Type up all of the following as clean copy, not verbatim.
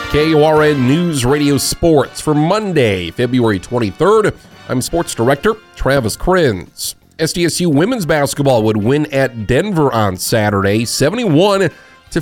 KORN News Radio Sports for Monday, February 23rd. I'm Sports Director Travis Krenz. SDSU women's basketball would win at Denver on Saturday, 71-55.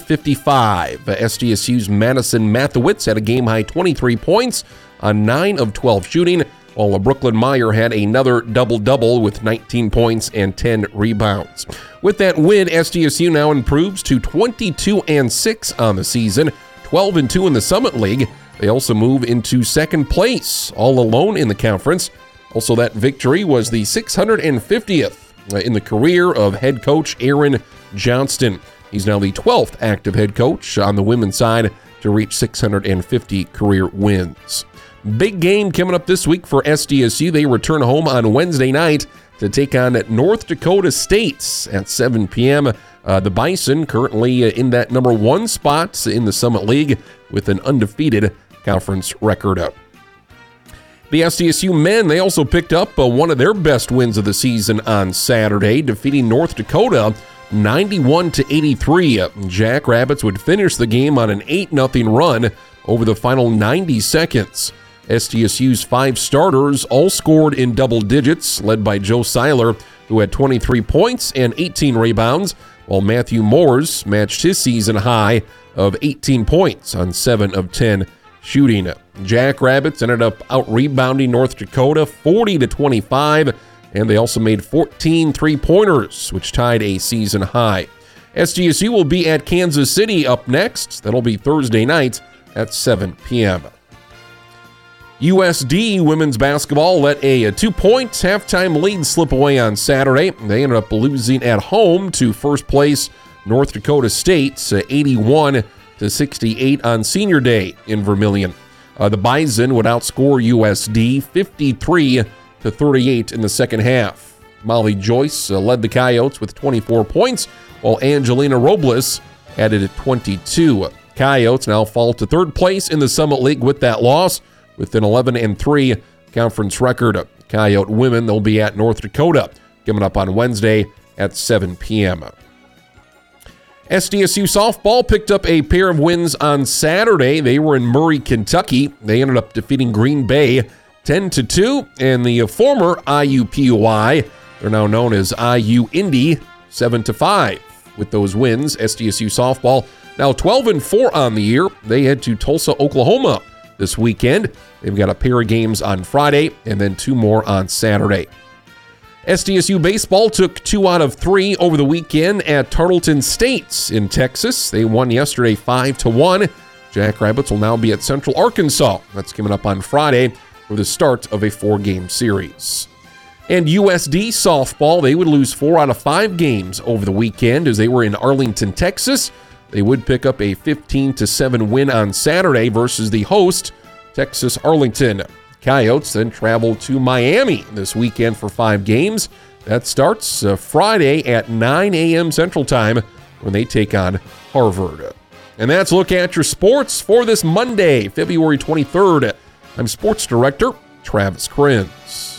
SDSU's Madison Mathewitz had a game-high 23 points on 9 of 12 shooting, while Brooklyn Meyer had another double-double with 19 points and 10 rebounds. With that win, SDSU now improves to 22-6 on the season, 12-2 in the Summit League. They also move into second place, all alone in the conference. Also, that victory was the 650th in the career of head coach Aaron Johnston. He's now the 12th active head coach on the women's side to reach 650 career wins. Big game coming up this week for SDSU. They return home on Wednesday night to take on North Dakota State at 7 p.m. The Bison currently in that number 1 spot in the Summit League with an undefeated conference record. The SDSU men, they also picked up one of their best wins of the season on Saturday, defeating North Dakota 91-83. Jackrabbits would finish the game on an 8-0 run over the final 90 seconds. SDSU's 5 starters all scored in double digits, led by Joe Seiler, who had 23 points and 18 rebounds, while Matthew Moores matched his season high of 18 points on 7 of 10 shooting. Jackrabbits ended up out-rebounding North Dakota 40-25, and they also made 14 three-pointers, which tied a season high. SDSU will be at Kansas City up next. That'll be Thursday night at 7 p.m. USD women's basketball let a 2-point halftime lead slip away on Saturday. They ended up losing at home to first place North Dakota State, 81-68 on Senior Day in Vermillion. The Bison would outscore USD 53-38 in the second half. Molly Joyce led the Coyotes with 24 points, while Angelina Robles added 22. Coyotes now fall to third place in the Summit League with that loss, with an 11-3 conference record. Coyote women, they'll be at North Dakota, coming up on Wednesday at 7 p.m. SDSU softball picked up a pair of wins on Saturday. They were in Murray, Kentucky. They ended up defeating Green Bay 10-2, and the former IUPUI, they're now known as IU Indy, 7-5. With those wins, SDSU softball now 12-4 on the year. They head to Tulsa, Oklahoma this weekend. They've got a pair of games on Friday and then 2 more on Saturday. SDSU baseball took 2 out of 3 over the weekend at Tarleton State in Texas. They won yesterday 5-1. Jackrabbits will now be at Central Arkansas. That's coming up on Friday for the start of a 4-game series. And USD softball, they would lose 4 out of 5 games over the weekend as they were in Arlington, Texas. They would pick up a 15-7 win on Saturday versus the host, Texas Arlington. Coyotes then travel to Miami this weekend for 5 games. That starts Friday at 9 a.m. Central Time when they take on Harvard. And that's a look at your sports for this Monday, February 23rd. I'm Sports Director Travis Krenz.